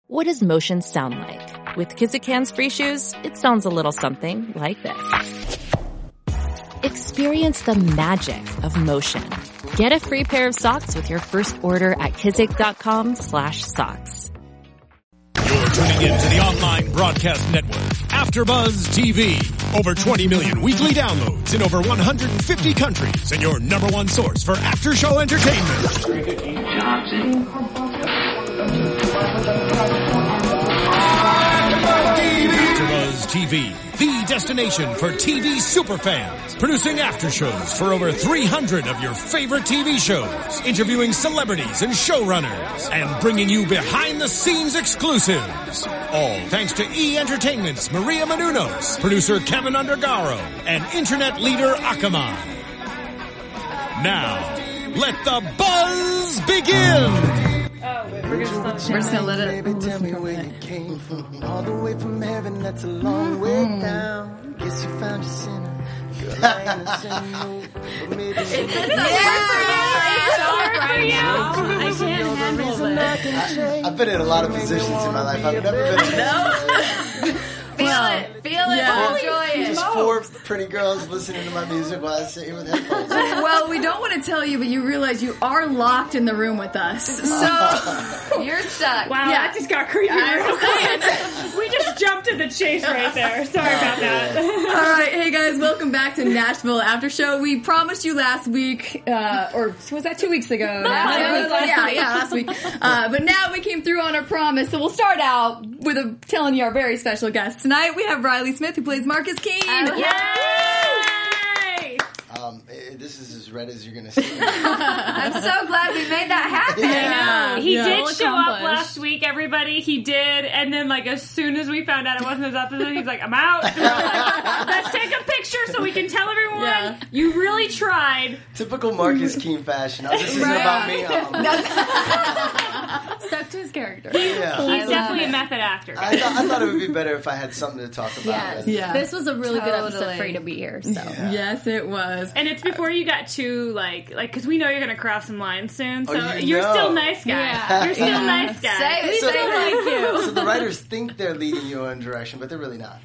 What does motion sound like? With Kizikans free shoes, it sounds a little something like this. Experience the magic of motion. Get a free pair of socks with your first order at kizik.com/socks. You're tuning in to the online broadcast network, AfterBuzz TV. Over 20 million weekly downloads in over 150 countries, and your number one source for after-show entertainment. AfterBuzz TV, the destination for TV superfans, producing aftershows for over 300 of your favorite TV shows, interviewing celebrities and showrunners, and bringing you behind-the-scenes exclusives. All thanks to E! Entertainment's Maria Menounos, producer Kevin Undergaro, and internet leader Akamai. Now, let the buzz begin! We're just gonna let it. Baby, tell me where you came from. All the way from heaven, that's a long way down. Guess you found your sinner. Girl, I ain't the same mood, but maybe It's hard for you. I can't handle this. I've been in a lot of positions in my life. I've never been in Feel it, enjoy it. Just four pretty girls listening to my music while I sit here with headphones. Well, we don't want to tell you, but you realize you are locked in the room with us. So You're stuck. Wow, that just got creepy. We just jumped to the chase right there. Sorry about that. all right, hey guys, welcome back to Nashville After Show. We promised you last week, or was that 2 weeks ago? Last week. But now we came through on our promise, so we'll start out with telling you our very special guest. Tonight we have Riley Smith, who plays Marcus Keene. Yay! This is as red as you're going to see. I'm so glad we made that happen. I know. He did Well show up accomplished. last week, everybody. He did. And then, like, as soon as we found out it wasn't his episode, he's like, I'm out. And we're like, let's take a picture so we can tell everyone you really tried. Typical Marcus Keene fashion. Oh, this isn't about me. Stuck to his character. He's definitely a method actor. I thought it would be better if I had something to talk about. Yeah. This was a really good episode for you to be here. So Yes, it was. And it's before you got too, like, because we know you're going to cross some lines soon. So you you're know. still nice guy. Yeah. You're still nice guy. Say So, it. so the writers think they're leading you in a direction, but they're really not.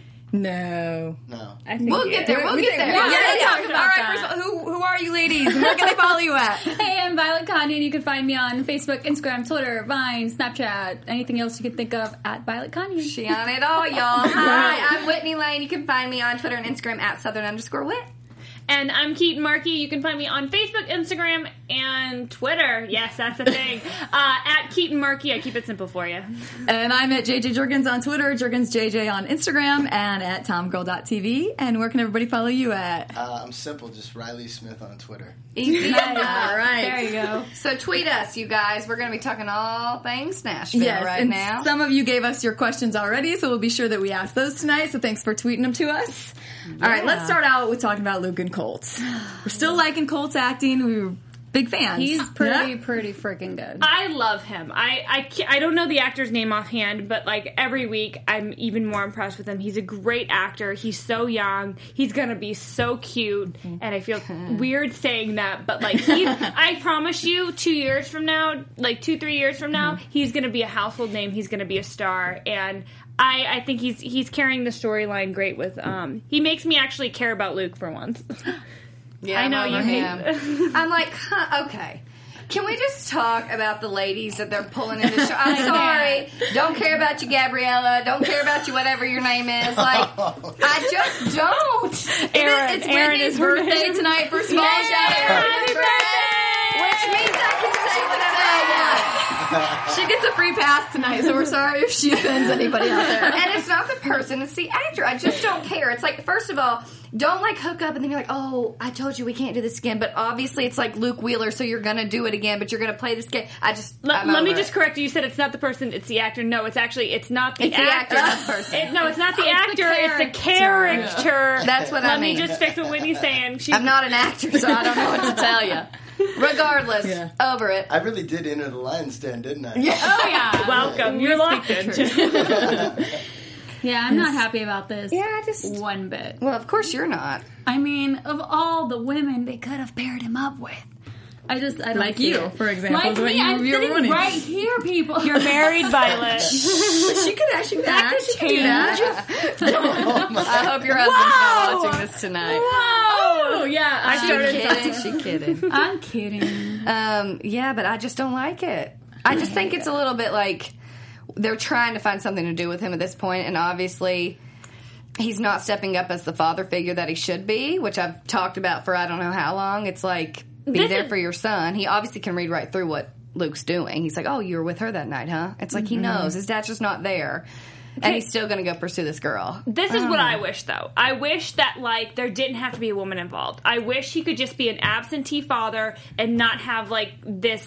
No. No. I think We'll get there. Yeah, We'll get there. Yeah, talk about all right, that. first of all, who are you ladies? And where can they follow you at? hey, I'm Violet Kanyan. You can find me on Facebook, Instagram, Twitter, Vine, Snapchat, anything else you can think of at Violet Kanyan. She on it all, y'all. Hi, I'm Whitney Lane. You can find me on Twitter and Instagram at Southern_Wit. And I'm Keaton Markey. You can find me on Facebook, Instagram, and Twitter. Yes, that's the thing. At Keaton Markey. I keep it simple for you. And I'm at JJ Jurgens on Twitter, JurgensJJ on Instagram, and at TomGirl.tv. And where can everybody follow you at? I'm simple, just Riley Smith on Twitter. Easy. All right. There you go. So tweet us, you guys. We're going to be talking all things Nashville right and now. some of you gave us your questions already, so we'll be sure that we ask those tonight. So thanks for tweeting them to us. All right, let's start out with talking about Luke and Colts. We're still liking Colts acting. We were big fans. He's pretty Yeah? freaking good. I love him. I don't know the actor's name offhand, but like every week I'm even more impressed with him. He's a great actor. He's so young. He's gonna be so cute, and I feel weird saying that, but like I promise you 2 years from now, like 2-3 years from now, he's gonna be a household name. He's gonna be a star, and I think he's carrying the storyline great with he makes me actually care about Luke for once. Yeah, I know you hate I'm like, okay. Can we just talk about the ladies that they're pulling in the show? I'm sorry. Don't care about you, Gabriella. Don't care about you, whatever your name is. Like, I just don't. It's Aaron Whitney's is her birthday name. tonight. First of all, Yay! shout out. Happy Which means I can say whatever I want. She gets a free pass tonight, so we're sorry if she offends anybody out there. And it's not the person, it's the actor. I just don't care. It's like, first of all, don't like hook up and then you're like, oh, I told you we can't do this again. But obviously it's like Luke Wheeler, so you're going to do it again, but you're going to play this game. Let me just correct you. You said it's not the person, it's the actor. No, it's not the It's actor. the actor, not the person. It's not the actor, it's the character. That's what I mean. Let me just fix what Whitney's saying. I'm not an actor, so I don't know what to tell you. Regardless, over it. I really did enter the lion's den, didn't I? Oh, yeah. Welcome. You're locked in. Yeah, I'm not happy about this. Yeah, I just... one bit. Well, of course you're not. I mean, of all the women they could have paired him up with, I don't like see you, it. for example. Like is what me, I'm you're sitting wanting. right here, people. You're married, Violet. she could actually act. She could do that. I hope your husband's not watching this tonight. Oh, yeah. I started. She kidding. I'm kidding. Yeah, but I just don't like it. I just think it's a little bit like they're trying to find something to do with him at this point, and obviously he's not stepping up as the father figure that he should be, which I've talked about for I don't know how long. It's like, be there for your son. He obviously can read right through what Luke's doing. He's like, oh, you were with her that night, huh? It's like he knows. His dad's just not there. And he's still going to go pursue this girl. This is what I wish, though. I wish that, like, there didn't have to be a woman involved. I wish he could just be an absentee father and not have, like, this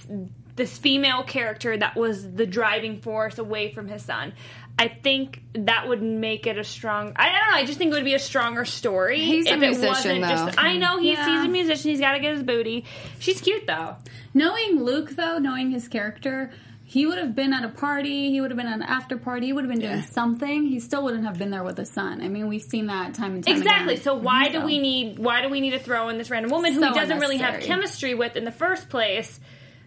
female character that was the driving force away from his son. I think that would make it a strong... I don't know. I just think it would be a stronger story. He's a musician, though. I know he's a musician. He's got to get his booty. She's cute, though. Knowing Luke, though, knowing his character, he would have been at a party. He would have been at an after party. He would have been doing something. He still wouldn't have been there with his son. I mean, we've seen that time and time exactly. again. So why do we need to throw in this random woman who he doesn't really have chemistry with in the first place?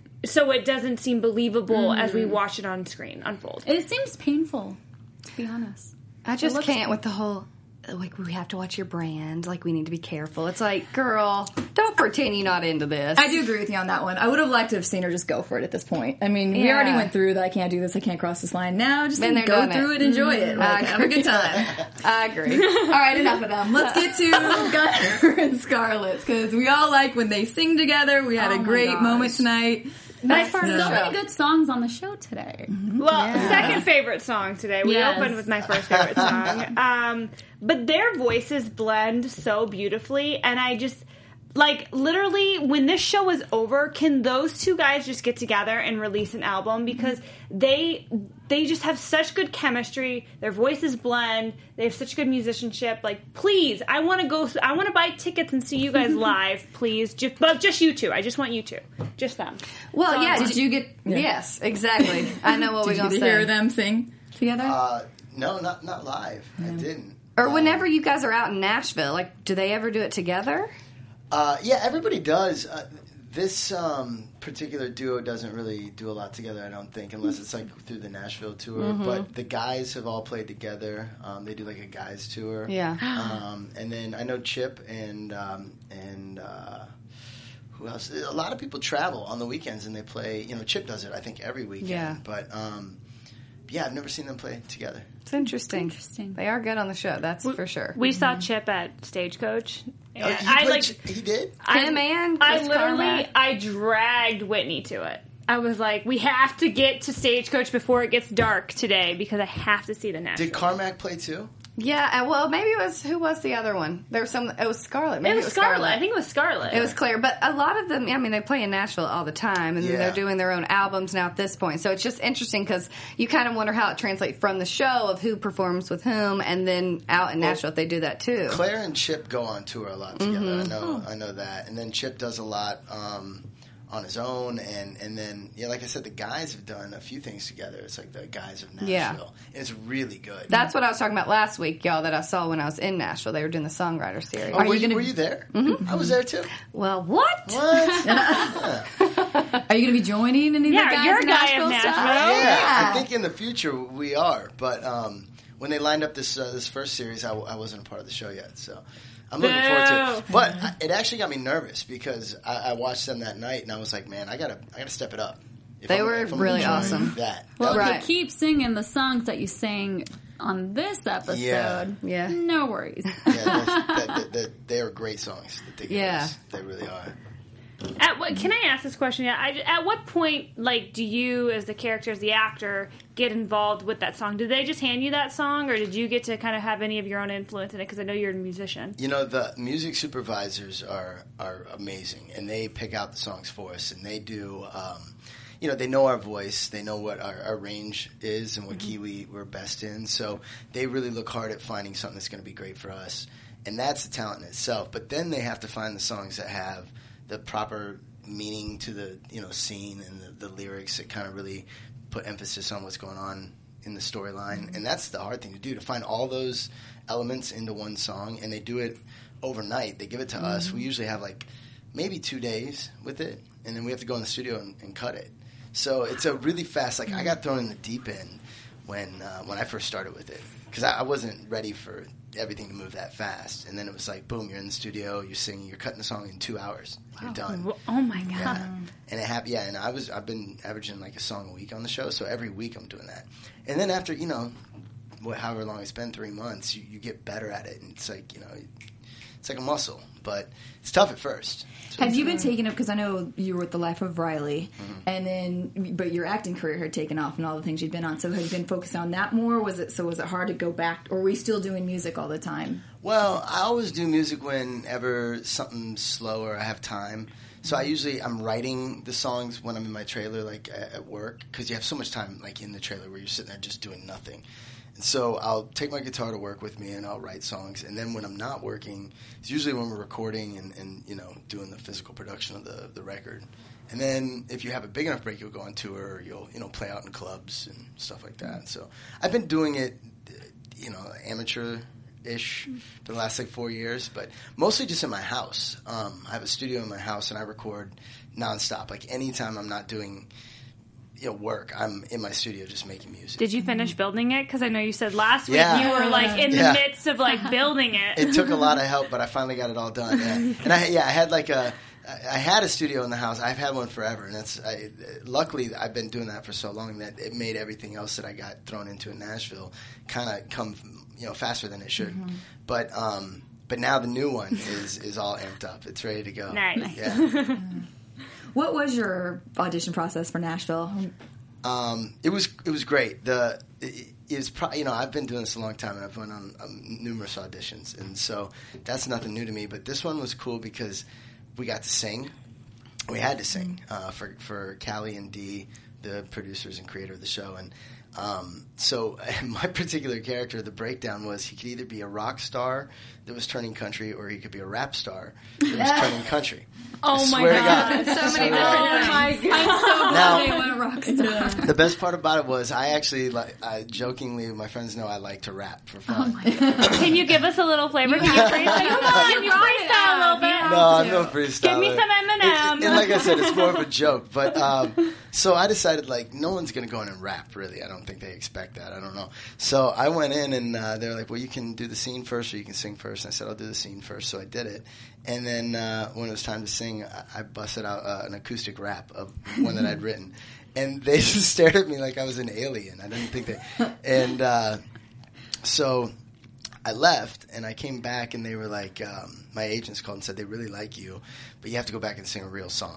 So it doesn't seem believable as we watch it on screen unfold. It seems painful, to be honest. I just can't with the whole, like, we have to watch your brand. Like, we need to be careful. It's like, girl, don't pretend you're not into this. I do agree with you on that one. I would have liked to have seen her just go for it at this point. I mean, we already went through the I can't do this, I can't cross this line. Now, just go through it, enjoy it. Like, have a good time. I agree. All right, enough of them. Let's get to Gunnar and Scarlett, because we all like when they sing together. We had a great moment tonight. So many good songs on the show today. Well, second favorite song today. We opened with my first favorite song. But their voices blend so beautifully, and I just... Like, literally, when this show is over, can those two guys just get together and release an album? Because they just have such good chemistry. Their voices blend. They have such good musicianship. Like, please, I want to buy tickets and see you guys live, please. Just you two. I just want you two. Just them. Well, did you get... Yes, exactly. I know what we're going to say. Did you hear them sing together? No, not live. I didn't. Or whenever you guys are out in Nashville, like, do they ever do it together? Yeah, everybody does. This particular duo doesn't really do a lot together, I don't think, unless it's like through the Nashville tour. But the guys have all played together. They do like a guys tour. Yeah. And then I know Chip and who else? A lot of people travel on the weekends and they play. You know, Chip does it, I think, every weekend. Yeah. But yeah, I've never seen them play together. It's interesting. They are good on the show, that's for sure. We saw Chip at Stagecoach. He did? I dragged Whitney to it. I was like, we have to get to Stagecoach before it gets dark today because I have to see the Nashville. Did Carmack play too? Yeah, well, maybe it was, who was the other one? There was it was Scarlett. Maybe it was Scarlett. I think it was Scarlett. It was Claire, but a lot of them, I mean, they play in Nashville all the time, and they're doing their own albums now at this point. So it's just interesting because you kind of wonder how it translates from the show of who performs with whom, and then out in Nashville, if they do that too. Claire and Chip go on tour a lot together. I know that. And then Chip does a lot on his own, and then, like I said, the guys have done a few things together. It's like the guys of Nashville. And it's really good. That's what I was talking about last week, y'all, that I saw when I was in Nashville. They were doing the Songwriter Series. Oh, were you there? I was there too. Well, what? Are you going to be joining any of the guys you're in a guy Nashville of Nashville. Yeah, I think in the future we are. But when they lined up this first series, I wasn't a part of the show yet, so... I'm looking forward to it. But it actually got me nervous because I watched them that night and I was like, man, I gotta step it up. They were really awesome. Well, if you keep singing the songs that you sang on this episode, no worries. They are great songs. They really are. Can I ask this question? At what point, like, do you, as the character, as the actor, get involved with that song? Did they just hand you that song, or did you get to kind of have any of your own influence in it? Because I know you're a musician. You know, the music supervisors are amazing, and they pick out the songs for us, and they do. They know our voice, they know what our range is and what key we're best in. So they really look hard at finding something that's going to be great for us, and that's the talent in itself. But then they have to find the songs that have the proper meaning to the scene and the lyrics that kind of really put emphasis on what's going on in the storyline. And that's the hard thing to do, to find all those elements into one song. And they do it overnight. They give it to us. We usually have like maybe 2 days with it, and then we have to go in the studio and cut it. So it's a really fast, like I got thrown in the deep end when I first started with it, because I wasn't ready for everything to move that fast. And then it was like, boom, you're in the studio, you're singing, you're cutting a song in 2 hours, you're done. Oh my god! Yeah. And it happened. Yeah, and I've been averaging like a song a week on the show, so every week I'm doing that. And then after however long it's been, 3 months, you get better at it, and it's like it's like a muscle, but it's tough at first. Have you been taking up, because I know you were with The Life of Riley, but your acting career had taken off and all the things you'd been on, so have you been focused on that more? Was it hard to go back, or were you still doing music all the time? Well, I always do music whenever something's slow or I have time. So I'm writing the songs when I'm in my trailer, like at work, because you have so much time like in the trailer where you're sitting there just doing nothing. And so I'll take my guitar to work with me and I'll write songs. And then when I'm not working, it's usually when we're recording and doing the physical production of the record. And then if you have a big enough break, you'll go on tour, or you'll play out in clubs and stuff like that. So I've been doing it, amateur-ish for the last 4 years, but mostly just in my house. I have a studio in my house and I record nonstop. Like anytime I'm not doing work, I'm in my studio just making music. Did you finish building it? Because I know you said last week you were like in the midst of like building it. It took a lot of help, but I finally got it all done. Yeah. And I had a studio in the house. I've had one forever, and luckily I've been doing that for so long that it made everything else that I got thrown into in Nashville kind of come faster than it should. But now the new one is all amped up. It's ready to go. Nice. Yeah. What was your audition process for Nashville? It was great. I've been doing this a long time, and I've went on numerous auditions, and so that's nothing new to me. But this one was cool because we got to sing. We had to sing for Callie and Dee, the producers and creator of the show, and so my particular character, the breakdown was he could either be a rock star that was turning country, or he could be a rap star that was turning country. Oh my god! So many different things. I'm so glad they went rock star. The best part about it was I actually, jokingly, my friends know I like to rap for fun. Oh my god! Can you give us a little flavor? Can you freestyle? Come on, can you freestyle a little bit? No, I'm no freestyle. Give me some Eminem. And like I said, it's more of a joke. But so I decided no one's going to go in and rap. Really, I don't think they expect that. I don't know. So I went in and they were like, "Well, you can do the scene first, or you can sing first." And I said, "I'll do the scene first." So I did it. And then when it was time to sing, I busted out an acoustic rap of one that I'd written. And they just stared at me like I was an alien. I didn't think they... And so I left, and I came back, and they were like... my agents called and said, they really like you, but you have to go back and sing a real song.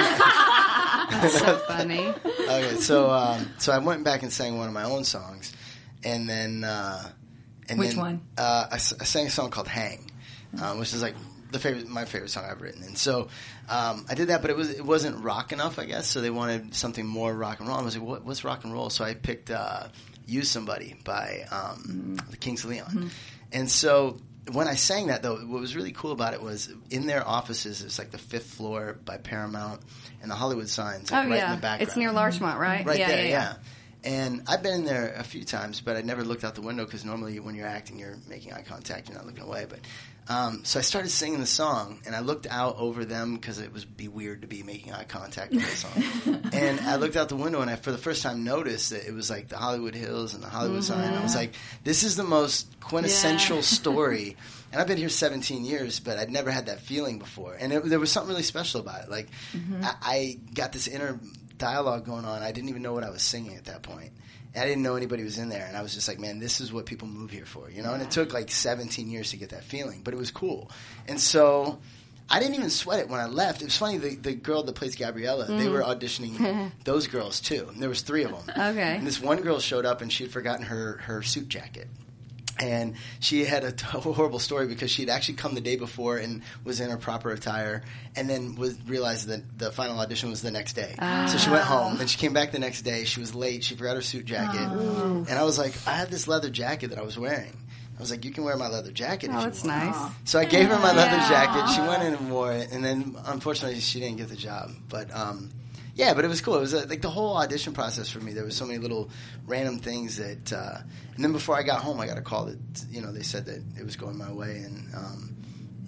That's so funny. Okay, so I went back and sang one of my own songs. And then... Which one? I sang a song called Hang, which is like... my favorite song I've written. And so I did that, but it wasn't rock enough, I guess. So they wanted something more rock and roll. I was like, what's rock and roll? So I picked Use Somebody by the Kings of Leon. Mm-hmm. And so when I sang that, though, what was really cool about it was in their offices, it's like the 5th floor by Paramount and the Hollywood signs right in the background. It's near Larchmont, right? Right there, yeah. And I've been in there a few times, but I never looked out the window because normally when you're acting, you're making eye contact, you're not looking away. But so I started singing the song, and I looked out over them because it would be weird to be making eye contact with the song. And I looked out the window, and I, for the first time, noticed that it was like the Hollywood Hills and the Hollywood sign. And I was like, this is the most quintessential story. And I've been here 17 years, but I'd never had that feeling before. And there was something really special about it. Like, I got this inner dialogue going on. I didn't even know what I was singing at that point. And I didn't know anybody was in there. And I was just like, man, this is what people move here for, you know? And it took like 17 years to get that feeling, but it was cool. And so I didn't even sweat it when I left. It was funny, the girl that plays Gabriella, they were auditioning those girls too. And there was 3 of them. Okay. And this one girl showed up and she had forgotten her suit jacket. And she had a horrible story because she'd actually come the day before and was in her proper attire, and then realized that the final audition was the next day. So she went home. Then she came back the next day. She was late. She forgot her suit jacket. And I was like, I had this leather jacket that I was wearing. I was like, you can wear my leather jacket if you want. That's nice. So I gave her my leather jacket. She went in and wore it. And then, unfortunately, she didn't get the job. But yeah, but it was cool. It was like the whole audition process for me. There was so many little random things that, and then before I got home, I got a call that they said that it was going my way, and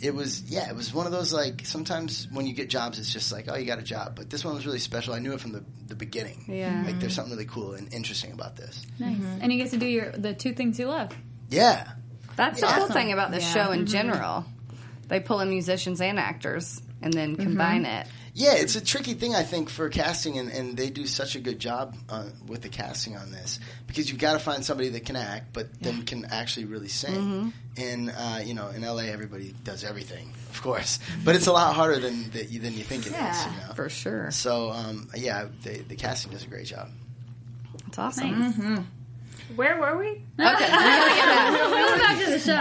it was one of those, like, sometimes when you get jobs, it's just like, oh, you got a job. But this one was really special. I knew it from the beginning. Yeah. Like, there's something really cool and interesting about this. Nice. And you get to do the 2 things you love. Yeah. That's the cool thing about this Yeah. show in general. They pull in musicians and actors and then combine it. Yeah, it's a tricky thing, I think, for casting, and they do such a good job with the casting on this, because you've got to find somebody that can act, but then can actually really sing. And in LA, everybody does everything, of course, but it's a lot harder than you think it is. You know? For sure. So the casting does a great job. It's awesome. Where were we? Okay, we gotta get back. Go back to the show.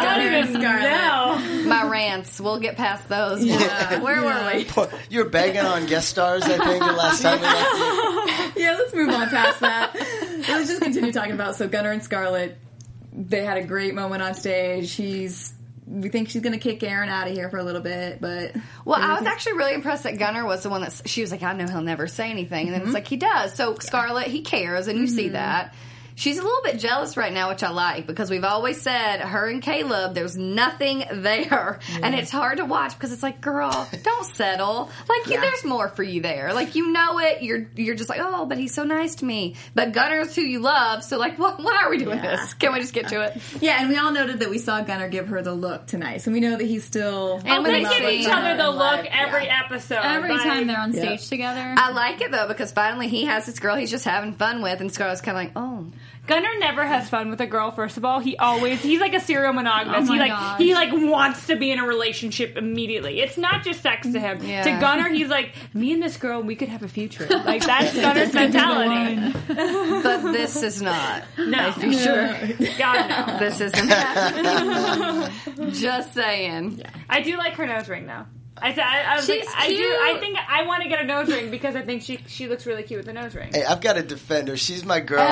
No. My rants. We'll get past those. Where were we? You were begging on guest stars, I think, the last time we left you. Yeah, let's move on past that. Let's just continue talking about, so Gunnar and Scarlett, they had a great moment on stage. We think she's going to kick Aaron out of here for a little bit, but... Well, I was actually really impressed that Gunnar was the one that... She was like, I know he'll never say anything. And then it's like, he does. So Scarlett, he cares, and you see that. She's a little bit jealous right now, which I like, because we've always said, her and Caleb, there's nothing there. And it's hard to watch, because it's like, girl, don't settle. Like, there's more for you there. Like, you know it. You're just like, oh, but he's so nice to me. But Gunnar's who you love, so like, why are we doing this? Can we just get to it? Yeah, and we all noted that we saw Gunnar give her the look tonight, so we know that he's still... And they give each other the look every episode. Every Like, time they're on stage together. I like it, though, because finally he has this girl he's just having fun with, and Scarlett's kind of like, oh... Gunnar never has fun with a girl, first of all. He's like a serial monogamous. Oh my gosh. He wants to be in a relationship immediately. It's not just sex to him. Yeah. To Gunnar, he's like, me and this girl, we could have a future. Like, that's Gunnar's mentality. But this is not. No. Be sure. God, no. This isn't happening. Just saying. Yeah. I do like her nose ring, though. I was She's like, cute. I think I want to get a nose ring because I think she looks really cute with a nose ring. Hey, I've got to defend her. She's my girl.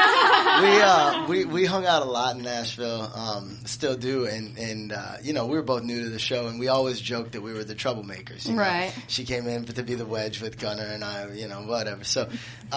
Like, we hung out a lot in Nashville, still do, and we were both new to the show, and we always joked that we were the troublemakers. You know? Right. She came in to be the wedge with Gunnar and I, whatever. So we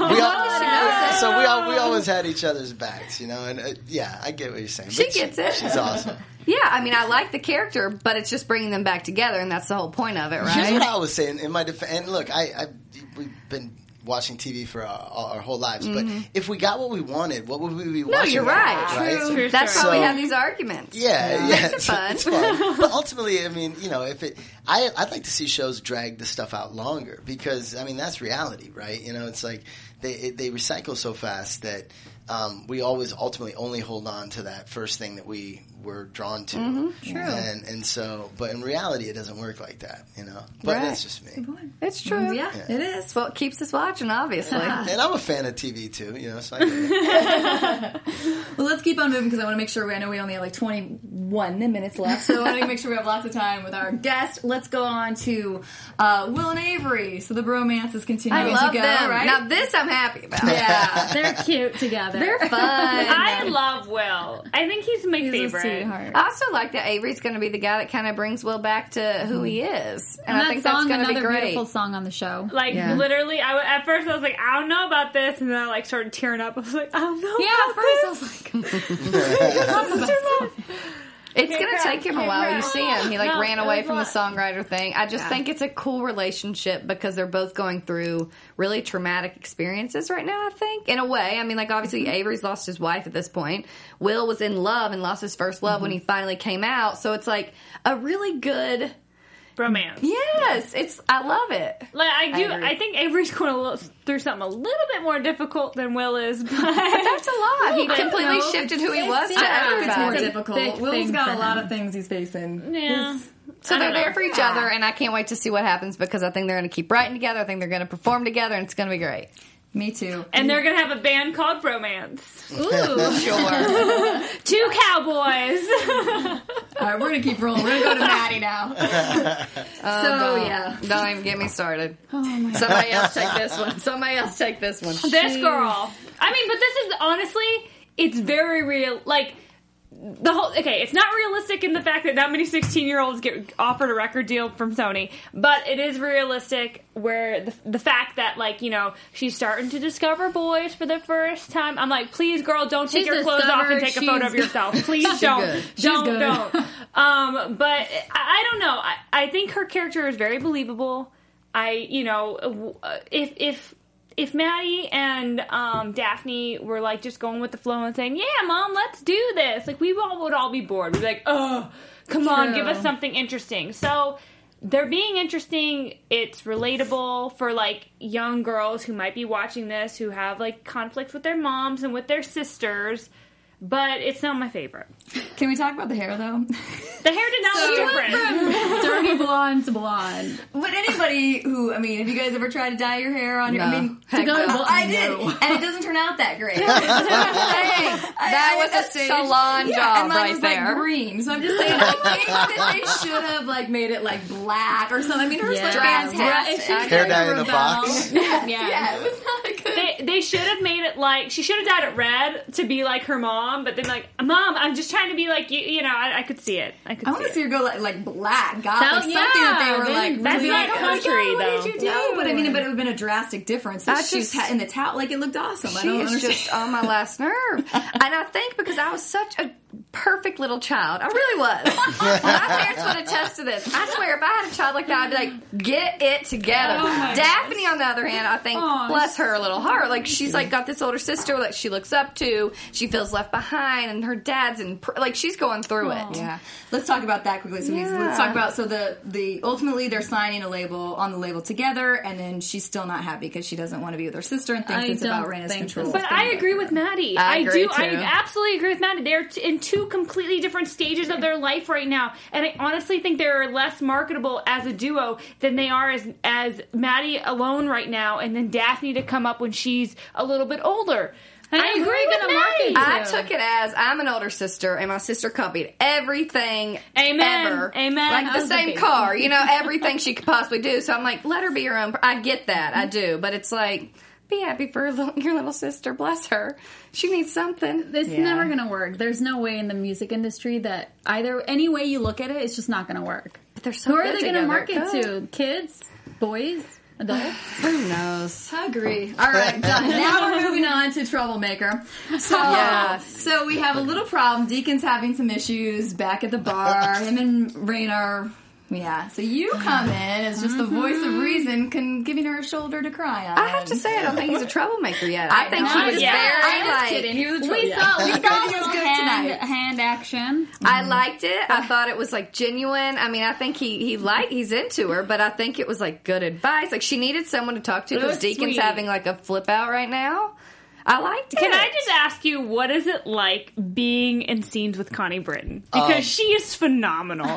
always had each other's backs, and I get what you're saying. She gets it. She's awesome. Yeah, I mean, I like the character, but it's just bringing them back together, and that's the whole point of it, Here's right? what I was saying in my defense. And look, we've been watching TV for our whole lives, but if we got what we wanted, what would we be watching? No, you're right. Right? True. That's why we have these arguments. Yeah. Makes it fun. It's fun. But ultimately, I mean, I'd like to see shows drag the stuff out longer, because I mean that's reality, right? It's like they recycle so fast that we always ultimately only hold on to that first thing that we were drawn to. True. And so, but in reality, it doesn't work like that, But Right. that's just me. It's true. Yeah, it is. It's what keeps us watching, obviously. And I'm a fan of TV too, so I get it. Well, let's keep on moving, because I want to make sure I know we only have like 21 minutes left, so I want to make sure we have lots of time with our guest. Let's go on to Will and Avery. So the bromance is continuing I love to go, them. right? Now this I'm happy about. Yeah. They're cute together. They're fun. I love Will. I think he's my favorite. Sweetheart. I also like that Avery's going to be the guy that kind of brings Will back to who he is. And I think that's song, going to be another great. beautiful song on the show. Like, Yeah. literally, at first I was like, I don't know about this, and then I like started tearing up. I was like, I don't know Yeah, about at first I was like, It's going to take him a while. cry. You see him. He like No, ran it away was from the a lot. songwriter thing. I just think it's a cool relationship because they're both going through really traumatic experiences right now, I think. In a way. I mean, like obviously Avery's lost his wife at this point. Will was in love and lost his first love when he finally came out. So it's like a really good... romance. Yes, I love it. Like agree. I think Avery's going through something a little bit more difficult than Will is, but But that's a lot. He But, completely no, shifted who he was to I think it's more everybody. difficult. thick Will's thing got for a lot him. of things he's facing. Yeah. So I they're don't there know. for each other, and I can't wait to see what happens because I think they're going to keep writing together. I think they're going to perform together, and it's going to be great. Me too. And they're gonna have a band called Bromance. Ooh, sure. 2 cowboys. All right, we're going to keep rolling. We're going to go to Maddie now. Don't even get me started. Somebody else take this one. Somebody else take this one. This girl. I mean, but this is honestly, it's very real. Like, it's not realistic in the fact that many 16-year-olds get offered a record deal from Sony, but it is realistic where the fact that, like, you know, she's starting to discover boys for the first time. I'm like, please, girl, don't take your clothes off and take a photo of yourself. Please don't. Don't. But I don't know. I think her character is very believable. If Maddie and Daphne were, like, just going with the flow and saying, yeah, Mom, let's do this, like, we would all be bored. We'd be like, oh, come on, give us something interesting. So they're being interesting. It's relatable for, like, young girls who might be watching this, who have, like, conflicts with their moms and with their sisters. But it's not my favorite. Can we talk about the hair, though? The hair did not look different. From dirty blonde to blonde. But anybody who, I mean, have you guys ever tried to dye your hair on your... No. I mean, I did. And it doesn't turn out that great. That was a salon job and mine right was, there. Like, green. So I'm just saying, I think that they should have, like, made it, like, black or something. I mean, hers was fantastic. Hair dye in a box. Yeah, it was not good. They should have made it, like, she should have dyed it red to be like her mom. But then, like, Mom, I'm just trying to be like you. You know, I could see it. I want to see her go like black, like something that they were like. That's really not country, though. What did you do? No, but I mean, it would have been a drastic difference. She's in the towel, like it looked awesome. She is just on my last nerve, and I think because I was such a perfect little child, I really was. My parents would attest to this. I swear, if I had a child like that, I'd be like, get it together. Daphne, on the other hand, I think, bless her little heart, like she's like got this older sister that she looks up to. She feels left behind, and her dad's like she's going through it. Yeah, let's talk about that quickly. So let's talk about the ultimately they're signing on the label together, and then she's still not happy because she doesn't want to be with her sister and thinks it's about Raina's control. But I agree with Maddie. I absolutely agree with Maddie. They're in two completely different stages of their life right now, and I honestly think they're less marketable as a duo than they are as Maddie alone right now, and then Daphne to come up when she's a little bit older. I agree with Maddie. I took it as I'm an older sister, and my sister copied everything ever. Amen. Like the same car, you know, everything she could possibly do. So I'm like, let her be her own. I get that, I do, but it's like, be happy for your little sister. Bless her. She needs something. It's never going to work. There's no way in the music industry that any way you look at it, it's just not going to work. But they're so Who are they going to market to? Kids? Boys? Adults? Who knows? I agree. All right, done. Now we're moving on to Troublemaker. So we have a little problem. Deacon's having some issues back at the bar. Him and Rain are... Yeah, so you come in as just the voice of reason, giving her a shoulder to cry on. I have to say, I don't think he's a troublemaker yet. I think he was very I'm kidding. He was a we saw a little hand action. I liked it. I thought it was like genuine. I mean, I think he's into her, but I think it was like good advice. Like she needed someone to talk to because Deacon's having like a flip out right now. I liked it. Can I just ask you, what is it like being in scenes with Connie Britton? Because she is phenomenal.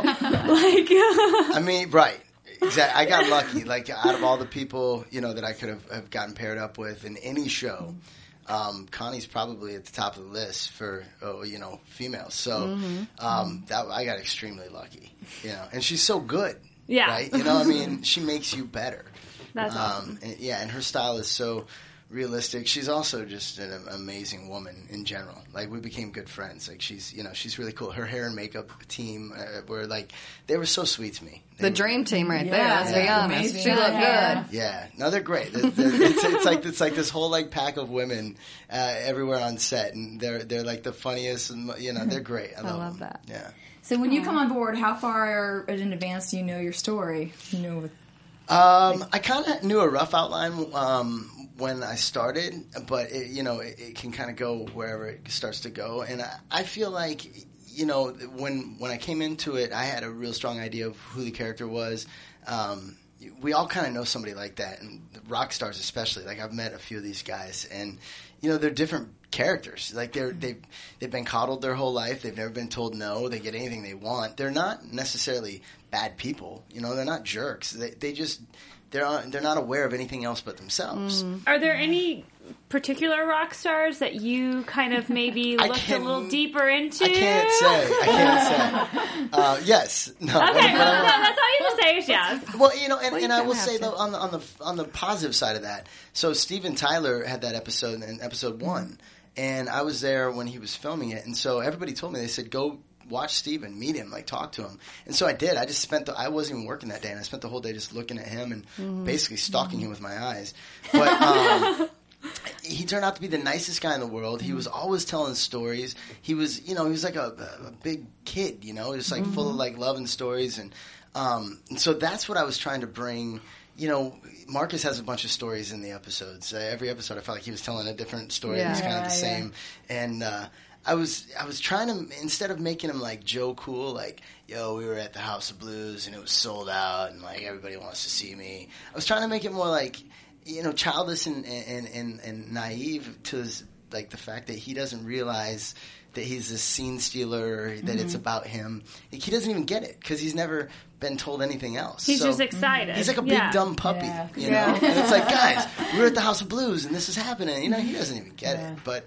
I mean, right. Exactly. I got lucky. Like, out of all the people, you know, that I could have gotten paired up with in any show, Connie's probably at the top of the list for, you know, females. So I got extremely lucky, you know. And she's so good. Yeah. Right? You know, I mean, she makes you better. That's awesome. And her style is so realistic. She's also just an amazing woman in general. Like, we became good friends. Like, she's really cool. Her hair and makeup team were like, they were so sweet to me. The dream team right there. Let's be honest. She looked good. Yeah. No, they're great. It's like this whole like pack of women everywhere on set, and they're like the funniest, and you know, they're great. I love them. that. Yeah. So when you come on board, how far in advance do you know your story? I kind of knew a rough outline when I started, but it can kind of go wherever it starts to go. And I feel like, you know, when I came into it, I had a real strong idea of who the character was. We all kind of know somebody like that, and rock stars especially. Like, I've met a few of these guys, and you know, they're different characters. Like, they've been coddled their whole life. They've never been told no. They get anything they want. They're not necessarily bad people. You know, they're not jerks. They're not aware of anything else but themselves. Are there any particular rock stars that you kind of maybe looked a little deeper into? I can't say. Yes. No. Okay. That's all you have to say is yes. Well, you know, and I will say though, on the positive side of that. So Steven Tyler had that episode in episode 1. And I was there when he was filming it, and so everybody told me, they said, go watch Steven, meet him, like talk to him. And so I did. I just I wasn't even working that day, and I spent the whole day just looking at him and basically stalking him with my eyes. But he turned out to be the nicest guy in the world. He was always telling stories. He was, he was like a big kid, he was like full of like love and stories. And so that's what I was trying to bring. Marcus has a bunch of stories in the episodes. Every episode I felt like he was telling a different story. It was kind of the same. And I was trying to, instead of making him like Joe Cool, like, yo, we were at the House of Blues and it was sold out and like everybody wants to see me. I was trying to make it more like, childish and naive to like the fact that he doesn't realize that he's a scene stealer, that it's about him. Like, he doesn't even get it because he's never been told anything else. He's just excited. He's like a big dumb puppy, you know. And it's like, guys, we're at the House of Blues and this is happening. He doesn't even get it. But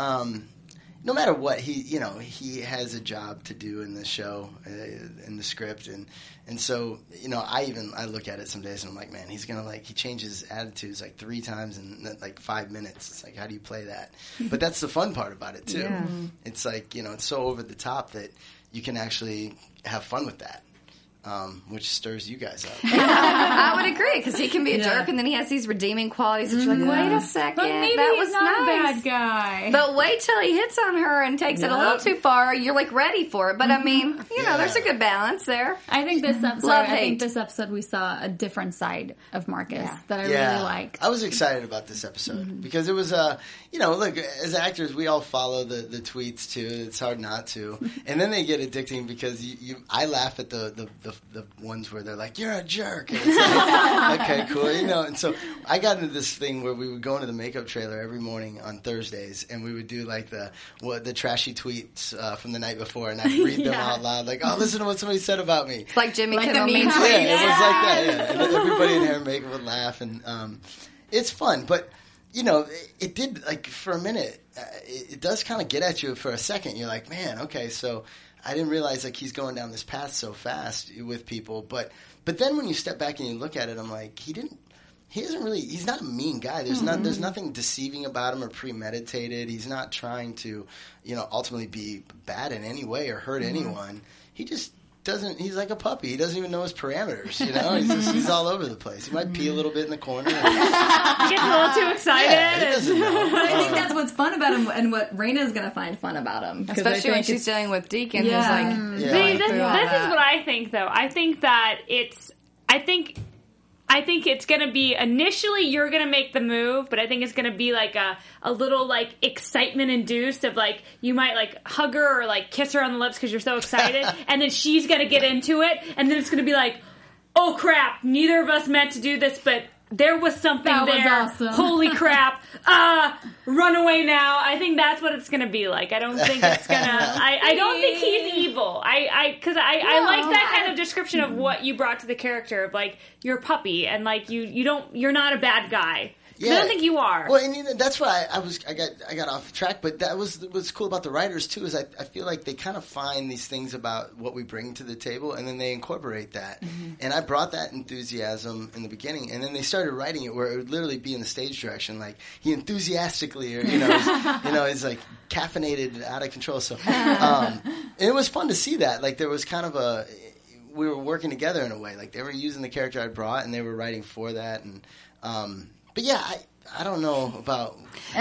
no matter what, he has a job to do in the show, in the script, and so I look at it some days and I'm like, man, he's gonna he changes attitudes like 3 times in like 5 minutes. It's like, how do you play that? But that's the fun part about it too. Yeah. It's like it's so over the top that you can actually have fun with that. Which stirs you guys up. I would agree, because he can be a jerk, and then he has these redeeming qualities that you're like, wait a second, but maybe that was he's not nice. a bad guy. But wait till he hits on her and takes it a little too far. You're like ready for it. But I mean, there's a good balance there. I think this episode we saw a different side of Marcus that I really like. I was excited about this episode because it was look, as actors we all follow the tweets too. It's hard not to. And then they get addicting because I laugh at the ones where they're like, you're a jerk. And it's like, okay, cool. And so I got into this thing where we would go into the makeup trailer every morning on Thursdays and we would do like the trashy tweets from the night before, and I'd read them out loud like, oh, listen to what somebody said about me. It's like Jimmy Kimmel memes. It was like that, And everybody in hair and makeup would laugh, and it's fun. But, it did, like, for a minute, it does kind of get at you for a second. You're like, man, okay, so I didn't realize like he's going down this path so fast with people, but then when you step back and you look at it, I'm like, he's not a mean guy. There's nothing deceiving about him or premeditated. He's not trying to, ultimately be bad in any way or hurt anyone. He just doesn't. He's like a puppy. He doesn't even know his parameters. He's all over the place. He might pee a little bit in the corner. He gets a little too excited. Yeah, he doesn't know. I think that's what's fun about him, and what Raina's going to find fun about him, especially when she's dealing with Deacon. This is what I think, though. I think that I think it's going to be, initially you're going to make the move, but I think it's going to be like a little like excitement induced of like, you might like hug her or like kiss her on the lips because you're so excited. And then she's going to get into it. And then it's going to be like, oh crap, neither of us meant to do this, but there was something there. Awesome. Holy crap. Run away now. I think that's what it's going to be like. I don't think it's going to... I don't think he's evil. I like that kind of description of what you brought to the character of, like, you're a puppy and, like, you're not a bad guy. Yeah. I don't think you are. Well, and that's why I got off track. But that was what's cool about the writers too, is I feel like they kind of find these things about what we bring to the table, and then they incorporate that. And I brought that enthusiasm in the beginning, and then they started writing it where it would literally be in the stage direction, like he enthusiastically, or is like caffeinated, out of control. So, and it was fun to see that. Like there was kind of we were working together in a way. Like they were using the character I brought, and they were writing for that, and. But yeah, I don't know about...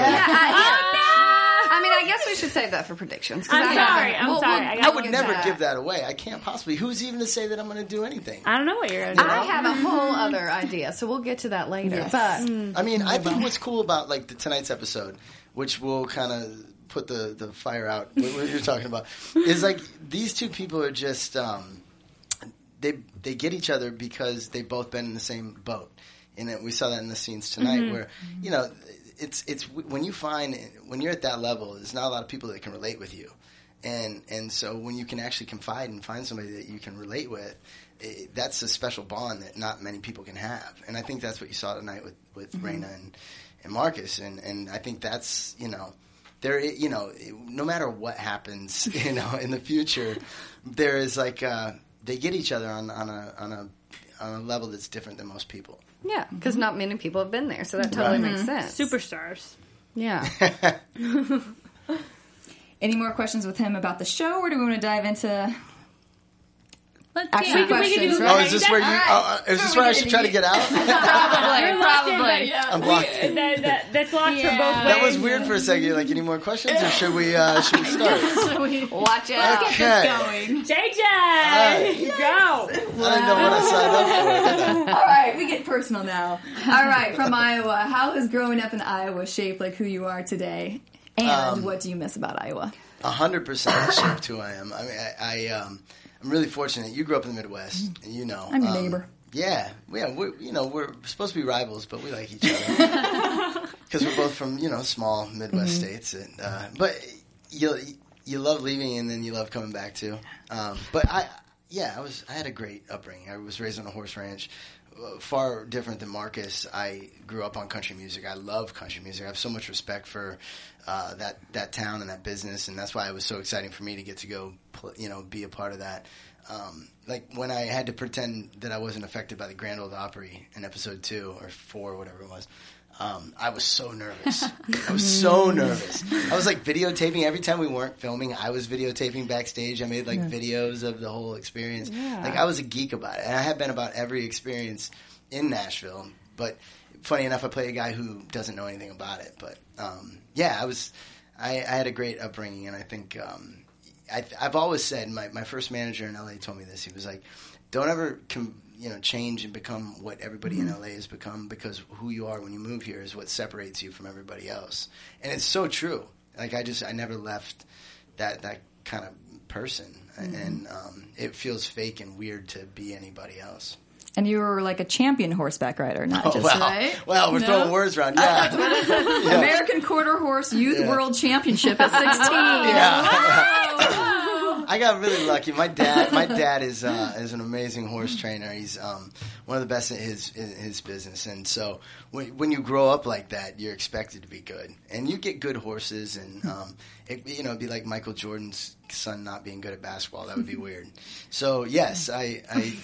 I mean, I guess we should save that for predictions. I'm sorry. I would never give that away. I can't possibly. Who's even to say that I'm going to do anything? I don't know what you're going to do. I have a whole other idea, so we'll get to that later. Yes. But I mean, I think what's cool about like tonight's episode, which will kind of put the fire out, what you're talking about, is like these two people are just... They get each other because they've both been in the same boat. And we saw that in the scenes tonight where, it's when you're at that level, there's not a lot of people that can relate with you. And so when you can actually confide and find somebody that you can relate with, that's a special bond that not many people can have. And I think that's what you saw tonight with Raina and Marcus. And I think that's, no matter what happens, in the future, there is like, they get each other on a level that's different than most people. yeah, because not many people have been there, so that totally makes sense. Superstars. Yeah. Any more questions with him about the show, or do we want to dive into Let's actual see. questions? Oh, is this where you? Is this where I should try to get out? Probably. I'm blocked. That's locked for both ways. That was weird for a second. You're like, any more questions, or should we start? Watch out. Okay. Going. JJ, go. I didn't know what I signed up for. Did I? All right, we get personal now. All right, from Iowa, how has growing up in Iowa shaped like who you are today, and what do you miss about Iowa? 100% shaped who I am. I mean, I'm really fortunate. You grew up in the Midwest, and you know. I'm your neighbor. Yeah, we're supposed to be rivals, but we like each other because we're both from small Midwest states. And but you love leaving, and then you love coming back too. But I had a great upbringing. I was raised on a horse ranch. Far different than Marcus. I grew up on country music. I love country music. I have so much respect for that town and that business, and that's why it was so exciting for me to get to go, be a part of that. Like when I had to pretend that I wasn't affected by the Grand Ole Opry in episode 2 or 4, whatever it was. I was so nervous. I was so nervous. I was like videotaping every time we weren't filming. I was videotaping backstage. I made videos of the whole experience. Yeah. Like I was a geek about it, and I have been about every experience in Nashville. But funny enough, I play a guy who doesn't know anything about it. But I had a great upbringing, and I think I've always said my first manager in LA told me this. He was like, "Don't ever change and become what everybody in LA has become, because who you are when you move here is what separates you from everybody else." And it's so true. Like I never left that kind of person, and it feels fake and weird to be anybody else. And you were like a champion horseback rider, not just right. Well, we're throwing words around. Yeah, yeah. American Quarter Horse Youth World Championship at 16. Yeah. Wow. I got really lucky. My dad is an amazing horse trainer. He's one of the best in his business. And so when you grow up like that, you're expected to be good, and you get good horses. And it'd be like Michael Jordan's son not being good at basketball. That would be weird. So yes, I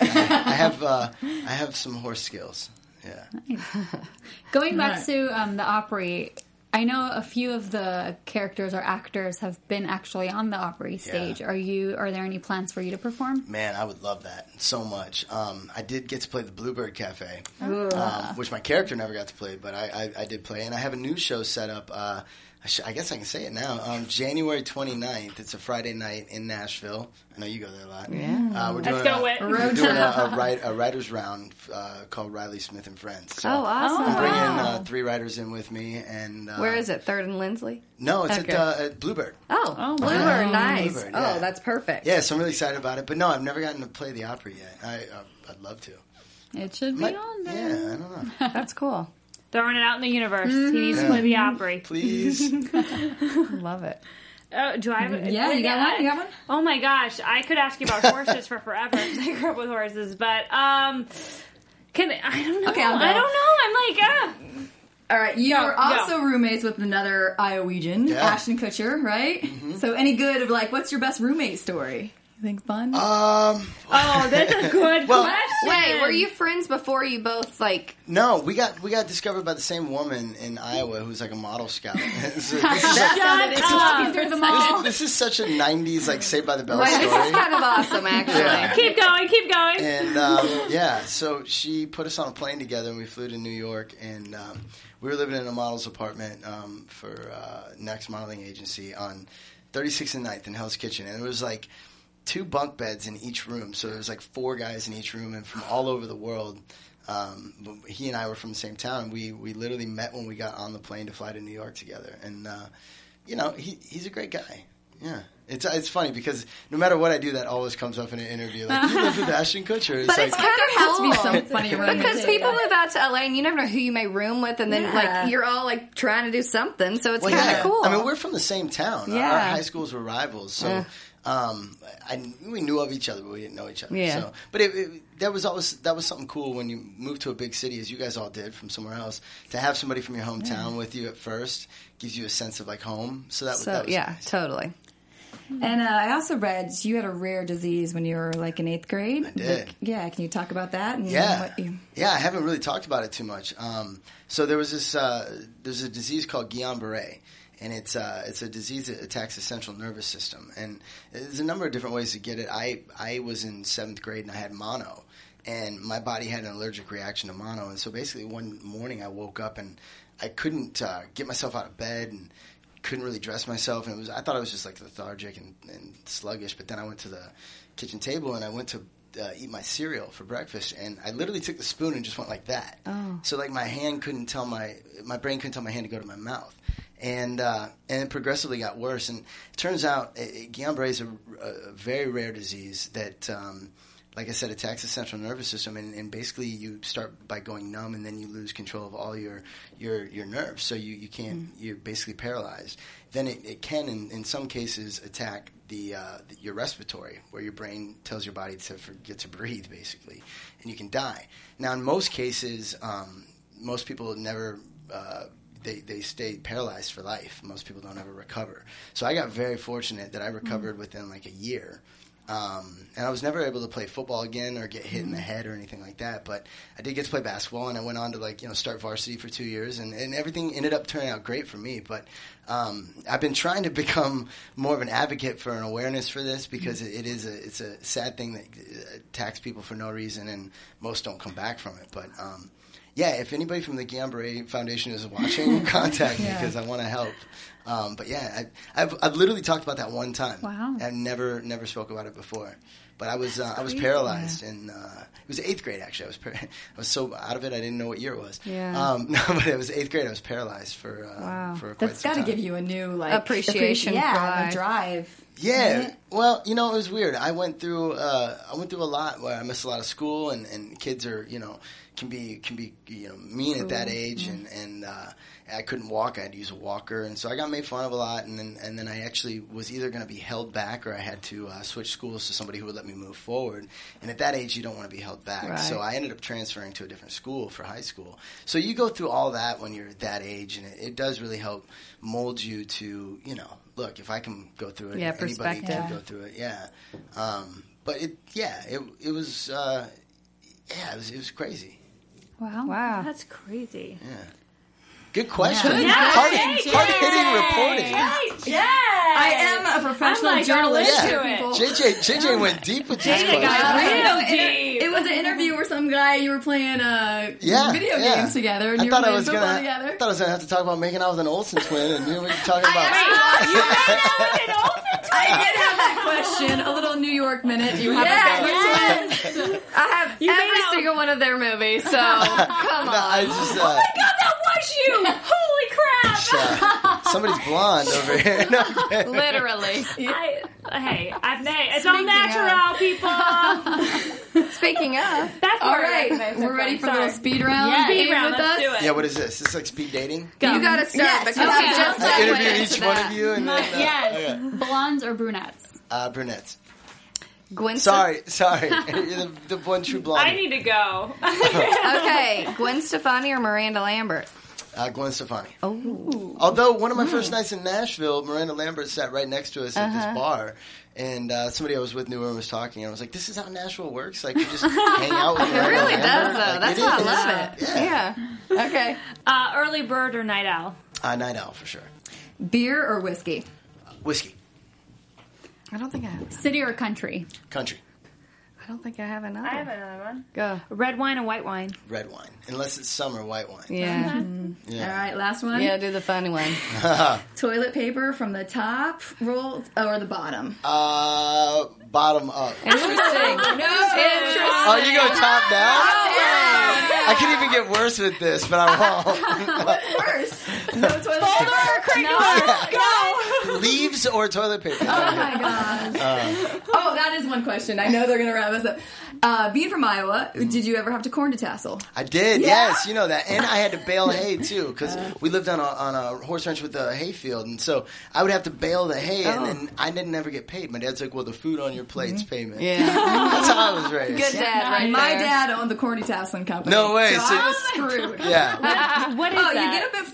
have some horse skills. Yeah. Nice. Going back to the Opry, I know a few of the characters or actors have been actually on the Opry stage. Yeah. Are there any plans for you to perform? Man, I would love that so much. I did get to play the Bluebird Cafe, which my character never got to play, but I did play. And I have a new show set up. I guess I can say it now. January 29th. It's a Friday night in Nashville. I know you go there a lot. Yeah. We're doing a writer's round called Riley Smith and Friends. So awesome. I'm bringing 3 writers in with me. And where is it? 3rd and Lindsley? No, it's at Bluebird. Oh, Bluebird. Nice. Bluebird, yeah. Oh, that's perfect. Yeah, so I'm really excited about it. But no, I've never gotten to play the Opry yet. I'd love to. It should be on there. Yeah, I don't know. That's cool. Throwing it out in the universe. He needs to play the Opry. Please. Love it. Do I have it? Yeah, you got one? You got one? Oh my gosh, I could ask you about horses for forever because I grew up with horses, but I don't know. Okay, I'll go. I don't know. I'm like, All right, you are also roommates with another Iowegian, Ashton Kutcher, right? Mm-hmm. So any good of what's your best roommate story? You think fun? Oh, that's a good question. Wait, were you friends before you both No, we got discovered by the same woman in Iowa who's like a model scout. This is such a 90s Saved by the Bell story. This is kind of awesome, actually. Yeah. Keep going. And so she put us on a plane together, and we flew to New York, and we were living in a model's apartment for Next Modeling Agency on 36th and 9th in Hell's Kitchen, and it was 2 bunk beds in each room, so there was 4 guys in each room, and from all over the world. He and I were from the same town. We literally met when we got on the plane to fly to New York together, and he's a great guy. Yeah, it's funny because no matter what I do, that always comes up in an interview. You live with Ashton Kutcher. It's but it's kind of has to be some funny because people move out to LA and you never know who you may room with, and then you're all trying to do something, so it's kind of cool. I mean, we're from the same town. Yeah. Our high schools were rivals, so. We knew of each other, but we didn't know each other. Yeah. So, but that was something cool when you moved to a big city, as you guys all did from somewhere else. To have somebody from your hometown with you at first gives you a sense of home. So that was nice. Totally. And I also read you had a rare disease when you were like in 8th grade. I did. Yeah, can you talk about that? And Yeah, I haven't really talked about it too much. So there was this, there's a disease called Guillain-Barré, and it's a disease that attacks the central nervous system. And there's a number of different ways to get it. I was in 7th grade and I had mono, and my body had an allergic reaction to mono. And so basically one morning I woke up and I couldn't get myself out of bed and couldn't really dress myself, and I thought I was just like lethargic and sluggish. But then I went to the kitchen table and I went to eat my cereal for breakfast, and I literally took the spoon and just went like that. Oh. So like my brain couldn't tell my hand to go to my mouth, and it progressively got worse. And it turns out Guillain-Barré is a very rare disease that. Like I said, attacks the central nervous system, and basically you start by going numb, and then you lose control of all your nerves. So you can't, you're basically paralyzed. Then it can, in some cases, attack your respiratory, where your brain tells your body to forget to breathe, basically, and you can die. Now, in most cases, most people never. They stay paralyzed for life. Most people don't ever recover. So I got very fortunate that I recovered within like a year. And I was never able to play football again or get hit in the head or anything like that. But I did get to play basketball, and I went on to start varsity for 2 years, and everything ended up turning out great for me. But I've been trying to become more of an advocate for an awareness for this, because it's a sad thing that attacks people for no reason, and most don't come back from it. But yeah, if anybody from the Guillain-Barré Foundation is watching, contact me, because I want to help. But yeah, I've literally talked about that one time. Wow. I've never spoke about it before. But I was paralyzed, and it was 8th grade actually. I was so out of it I didn't know what year it was. Yeah. No, but it was 8th grade. I was paralyzed for quite That's some got to time. give you a new Appreciation a drive. Yeah, Right? well, it was weird. I went through a lot where I missed a lot of school, and kids are can be mean at that age, and I couldn't walk. I had to use a walker, and so I got made fun of a lot. And then I actually was either going to be held back, or I had to switch schools to somebody who would let me move forward. And at that age, you don't want to be held back. Right. So I ended up transferring to a different school for high school. So you go through all that when you're at that age, and it does really help mold you to look, if I can go through it, anybody can go through it. Yeah. But it was it was crazy. Wow. That's crazy. Yeah. Good question. Yeah. Hard-hitting reporting. Yeah. I am a professional journalist. JJ went deep with this question. Real deep. It was an interview where some guy you were playing video games together, and you were playing football together. I thought I was gonna have to talk about making out with an Olsen twin, and you were talking about. I did have that question. A little New York minute. You have I have every single one of their movies, so come on. I just. Oh my God, that was you! Holy crap! Somebody's blonde over here. No, okay. Literally. It's all natural, people. Speaking of, That's All right, we're ready for a little speed round. Yeah, Game speed round. with Let's us. do it. Yeah, what is this? This is like speed dating? you got to start Yes, because okay. you just I segued interview into each one that. of you, and then Yes, blondes or brunettes? brunettes. Gwen. Sorry, you're the one true blonde. I need to go. Okay, Gwen Stefani or Miranda Lambert? Gwen Stefani. Oh. Although one of my first nights in Nashville, Miranda Lambert sat right next to us at this bar, and somebody I was with knew her and was talking, and I was like, "This is how Nashville works. Like you just hang out with Miranda It really Lambert. does, though. Like, That's it why I is. love it. Yeah. Okay. Early bird or night owl? Night owl for sure. Beer or whiskey? Whiskey. I don't think I have. City or country? Country. I don't think I have another. I have another one. Go. Red wine or white wine? Red wine. Unless it's summer, white wine. Yeah. Yeah. All right, last one. Yeah, do the funny one. Toilet paper from the top roll or the bottom? Bottom up. Interesting. Oh, you go top down? I can even get worse with this, but I won't. What's worse? No toilet paper? Leaves or toilet paper? Oh my gosh. That is one question. I know they're going to wrap us up. Being from Iowa, did you ever have to corn to tassel? I did, yes, you know that. And I had to bale hay, too, because we lived on a horse ranch with a hay field, and so I would have to bale the hay, and then I didn't ever get paid. My dad's like, well, the food on your plate's payment. Yeah. That's how I was raised. Good dad right My there. dad owned the corny tasseling company. No way. So I was screwed. Yeah. What is Oh, that? you get up at 4, you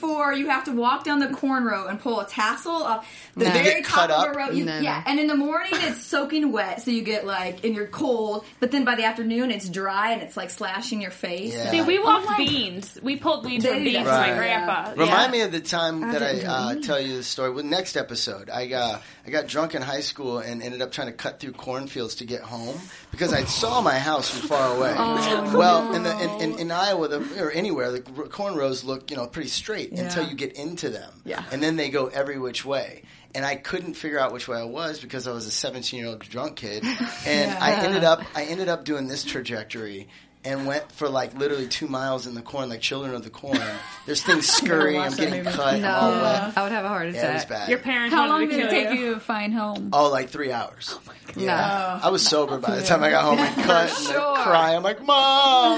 you have to walk down the corn row and pull a tassel up the No. very Get top cut of up? the row. No. Yeah, and in the morning it's soaking wet, so you get and you're cold. But then by the afternoon it's dry and it's slashing your face. Yeah. See, we walked beans. We pulled beans from beans to my Right. grandpa. Remind me of the time that I tell you the story. Well, next episode, I got drunk in high school and ended up trying to cut through cornfields to get home because I saw my house from far away. In Iowa or anywhere, the corn rows look pretty straight until you get into them, and then they go every which way. And I couldn't figure out which way I was because I was a 17-year-old drunk kid, and I ended up doing this trajectory. And went for literally 2 miles in the corn, like Children of the Corn. There's things scurrying, I'm getting cut, No, all wet. I would have a heart attack. Yeah, it was bad. Your parents How wanted long to did it kill take you to find home? Oh, 3 hours. Oh my God. Yeah. No. I was sober by the time I got home and cut and cry. I'm like, Mom!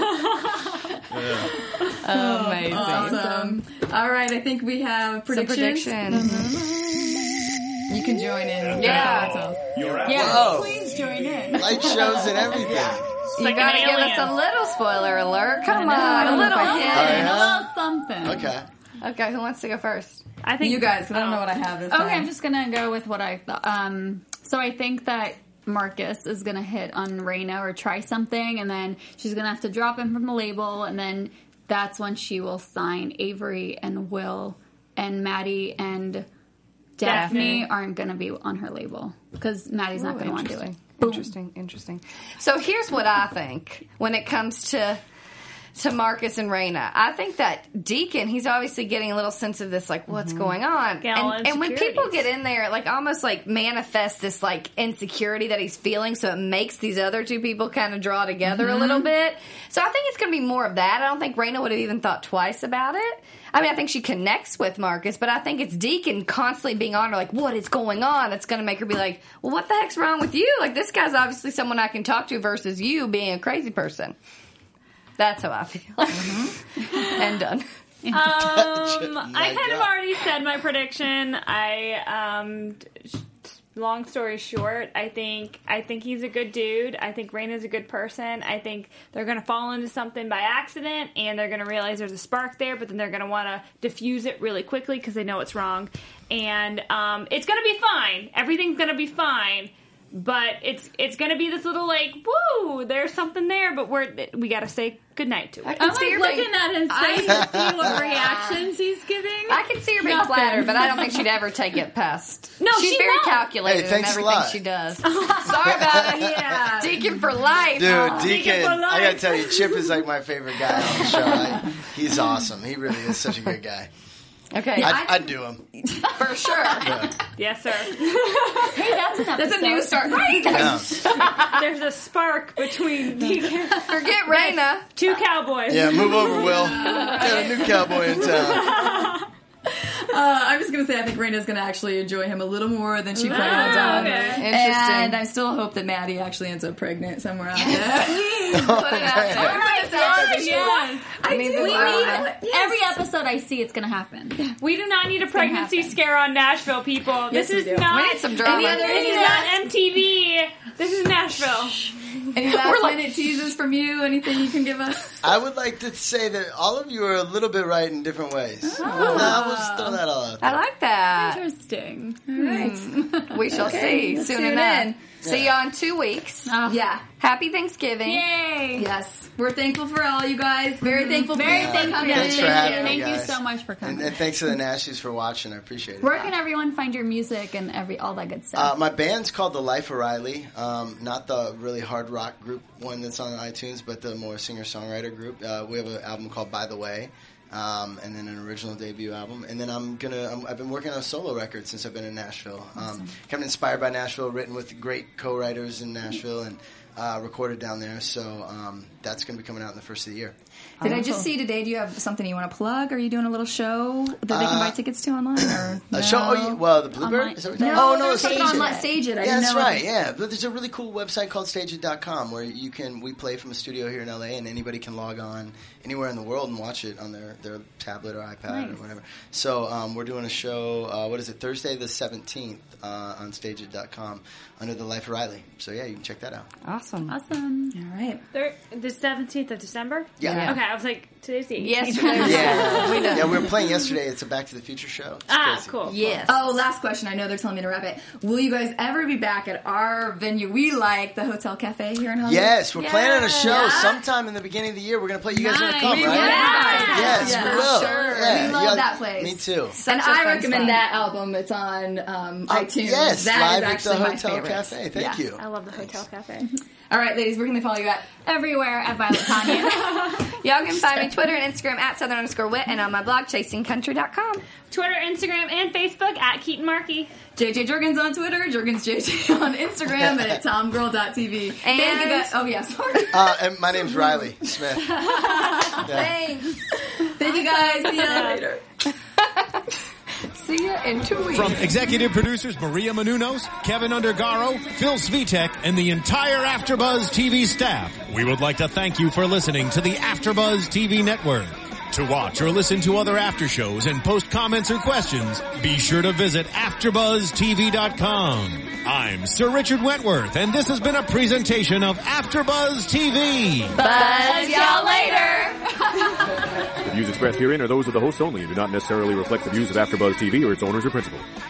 Amazing. Awesome. All right, I think we have predictions. You can join in. Yeah. Whoa. Please join in. Light shows and everything. You gotta give us a little spoiler alert. Come on, a little hint. yeah? A little something. Okay. Okay, who wants to go first? I think You guys, because I don't know what I have this time. Okay, I'm just gonna go with what I thought. So I think that Marcus is gonna hit on Raina or try something, and then she's gonna have to drop him from the label, and then that's when she will sign Avery and Will, and Maddie and Daphne aren't gonna be on her label because Maddie's not gonna want to do it. Interesting. So here's what I think when it comes to Marcus and Raina. I think that Deacon, he's obviously getting a little sense of this, what's going on. And when people get in there, almost manifest this, insecurity that he's feeling, so it makes these other two people kind of draw together a little bit. So I think it's going to be more of that. I don't think Raina would have even thought twice about it. I mean, I think she connects with Marcus, but I think it's Deacon constantly being on her, what is going on? That's going to make her be like, well, what the heck's wrong with you? This guy's obviously someone I can talk to versus you being a crazy person. That's how I feel. And done. I kind of already said my prediction. Long story short, I think he's a good dude. I think Raina's a good person. I think they're going to fall into something by accident, and they're going to realize there's a spark there, but then they're going to want to diffuse it really quickly because they know it's wrong. And it's going to be fine. Everything's going to be fine. But it's going to be this little woo, there's something there, but we got to say goodnight to it. I'm looking at his face to see what reactions he's giving. I can see her being flattered, but I don't think she'd ever take it past. No, she's she very won't. calculated Hey, in thanks a everything lot. she does. Sorry about it. Yeah. Deacon for life. Dude, Deacon, for life. I gotta tell you, Chip is my favorite guy on the show. He's awesome. He really is such a good guy. Okay. I'd do him. For sure. Yes, sir. Hey, that's an episode. That's a new start. Right? Yeah. There's a spark between Deacon. Forget Raina. Two cowboys. Yeah, move over, Will. Got a new cowboy in town. I'm just going to say I think Raina's going to actually enjoy him a little more than she planned on. okay. Interesting. And I still hope that Maddie actually ends up pregnant somewhere out there. Put it out there. Yes. I mean, We need every episode I see it's gonna happen. We do not need a pregnancy happen. scare on Nashville, people. Yes, This we is do. not. We need some drama. This is not MTV. This is Nashville. Any last minute teases from you? Anything you can give us? I would like to say that all of you are a little bit right in different ways. No, we'll just throw that all out there. I like that. Interesting. We shall see soon tune enough. in. See you on 2 weeks. Yeah. Happy Thanksgiving. Yay! Yes. We're thankful for all you guys. Very thankful for Very you thankful. coming. Thanks for having me, Thank you guys. so much for coming. And thanks to the Nashies for watching. I appreciate it. Where can everyone find your music and all that good stuff? My band's called The Life of Riley. Not the really hard rock group one that's on iTunes, but the more singer-songwriter group. We have an album called By the Way. And then an original debut album, and then I've been working on a solo record since I've been in Nashville. Kind of inspired by Nashville, written with great co-writers in Nashville, and recorded down there. So that's going to be coming out in the first of the year. Did I just see today? Do you have something you want to plug? Are you doing a little show that they can buy tickets to online? Or A show? Oh, yeah, well, the Bluebird. Online. Is that what you're talking about? there's Stage something on It. Stage It. I Yeah, didn't that's know right. Yeah, but there's a really cool website called StageIt.com where we play from a studio here in LA, and anybody can log on anywhere in the world and watch it on their tablet or iPad or whatever. So we're doing a show. What is it? Thursday the 17th on StageIt.com under The Life of Riley. So yeah, you can check that out. Awesome. Awesome. All right. The 17th of December? Yeah. Okay, I was like, today's the 18th. Yesterday. Yeah, we were playing yesterday. It's a Back to the Future show. It's crazy. Cool. Yes. Oh, last question. I know they're telling me to wrap it. Will you guys ever be back at our venue we like, the Hotel Cafe here in Hollywood? Yes, we're planning a show sometime in the beginning of the year. We're going to play. You guys want to come, We right? will. Yes, Yeah, we will. sure. Yeah, We love that place. Me too. And a I fun recommend spot. that album. It's on iTunes. Yes, that live is at actually the my Hotel favorite. Cafe. Thank you. I love the Hotel Cafe. All right, ladies, where can they follow you at? Everywhere at Violet Kanye. Y'all can find me Twitter and Instagram at Southern_Wit and on my blog, chasingcountry.com. Twitter, Instagram, and Facebook at Keaton Markey. JJ Jurgens on Twitter, Jurgens JJ on Instagram, and at tomgirl.tv. Thank you guys. Oh, yeah, sorry. And my name's Riley Smith. Thanks. Thank you guys. See you later. See you in 2 weeks. From executive producers Maria Menounos, Kevin Undergaro, Phil Svitek, and the entire AfterBuzz TV staff, we would like to thank you for listening to the AfterBuzz TV network. To watch or listen to other after shows and post comments or questions, be sure to visit AfterBuzzTV.com. I'm Sir Richard Wentworth, and this has been a presentation of AfterBuzz TV. Buzz y'all later. The views expressed herein are those of the hosts only and do not necessarily reflect the views of AfterBuzz TV or its owners or principals.